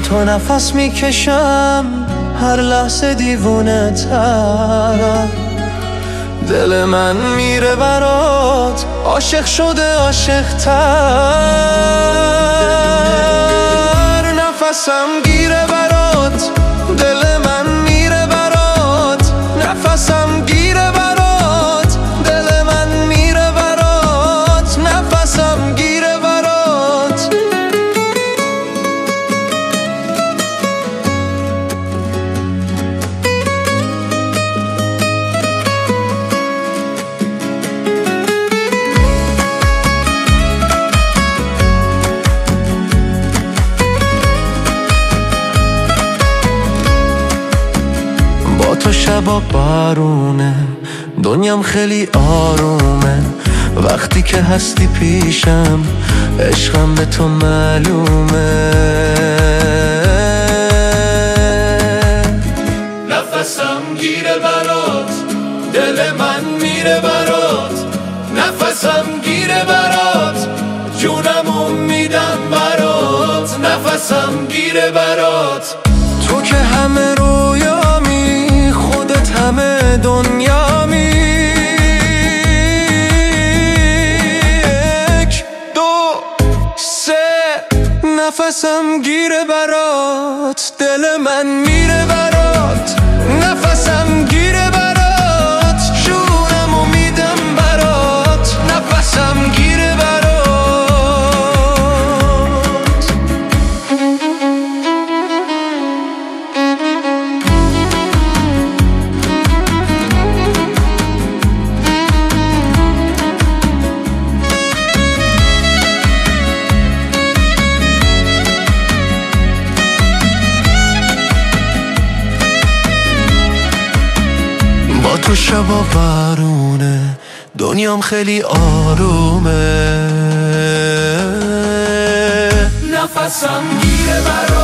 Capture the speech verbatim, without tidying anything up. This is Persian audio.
تو نفس میکشم هر لحظه دیوونه تر، دل من میره برات عاشق شده عاشق تر، نفسم گیره برات دل من میره برات، نفسم گیره برات دل من میره برات، نفسم گیره برات. تو شبا بارونه دنیام خیلی آرومه، وقتی که هستی پیشم عشقم به تو معلومه. نفسم گیره برات دل من میره برات، نفسم گیره برات جونمو میدم برات، نفسم گیره برات. تو که همه رویامی خودت همه دنیامی، یک دو سه نفسم گیره برات دل من میره برات، نفسم گیره برات جونمو میدم برات، نفسم گیره برات. تو شبا بارونه دنیام خیلی آرومه، نفسم گیره برات